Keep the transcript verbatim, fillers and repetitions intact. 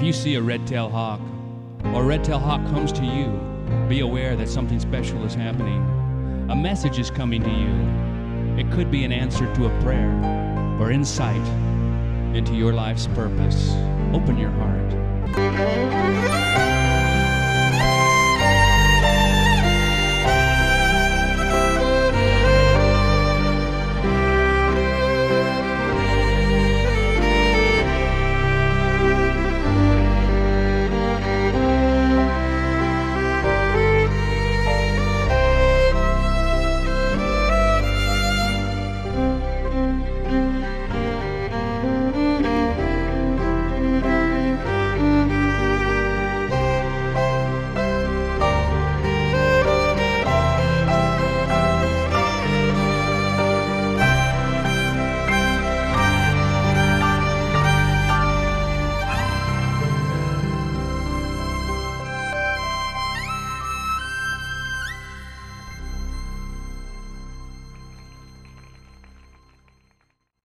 If you see a red-tailed hawk, or a red-tailed hawk comes to you, be aware that something special is happening. A message is coming to you. It could be an answer to a prayer or insight into your life's purpose. Open your heart.